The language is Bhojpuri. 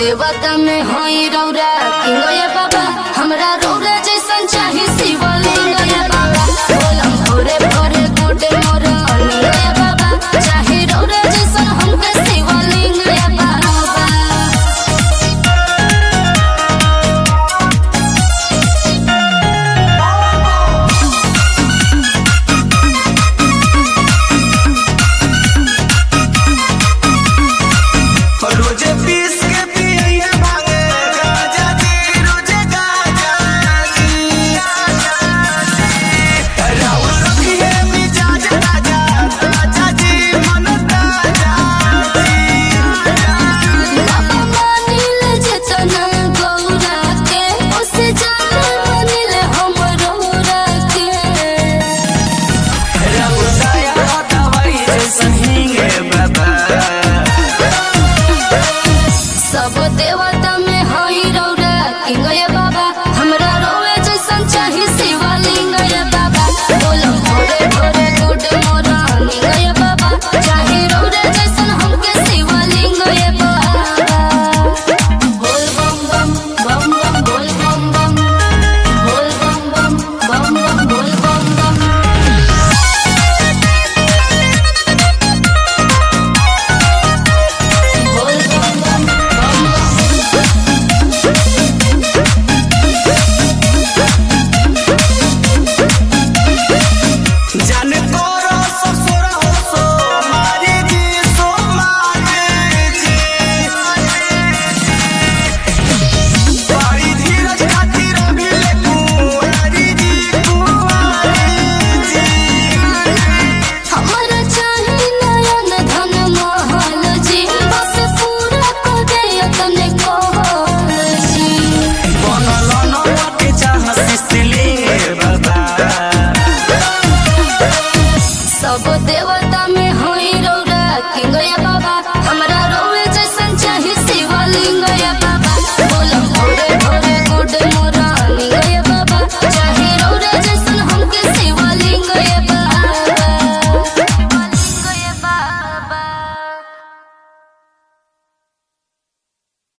देवता में होई रौरा किंग ये बाबा हमरा रौरा जैसन चाही शिवलिंग ये बाबा बोलम भोरे भोरे गोटे मोर लिंग ये बाबा चाही रौरा जैसन हमके शिवलिंग ये बाबा। रोजे पीस के पिए भांगे गाजा जी, रोजे गाजा जी। राउर रखिए मिजाज राजा, राजा जी मन ताजा जी। बाबा मानिल जेतना गौरा के उसे जान मानिल हम रौरा के। राउर दया दवाई जैसन हींगे बाबा। सब देवता में होई रौरा किंग ये बाबा हमरा रोवे जैसन चाही शिवलिंग ये बाबा बोलम भोरे भोरे गुड मॉर्निंग ये बाबा चाही रौरा जैसन हमके शिवलिंग ये बाबा। बोल बम बम बम बम बोल बम बम बोल बम बम बम बम बोल बम बम। बोल बम बम बम जाने तोरो ससुर हो सो मारी जी, सो मारी जी। बड़ी धीरज खातिर मिले कुंवारी जी, कुंवारी जी। हमरा चाही नयन धन महल जी बस पूरा कर दे तने कहल जी। बनल नवा के चाह शिवलिंग बाबा। सब देवता में होई रौरा किंग ये बाबा हमरा रोवे जैसन चाही शिवलिंग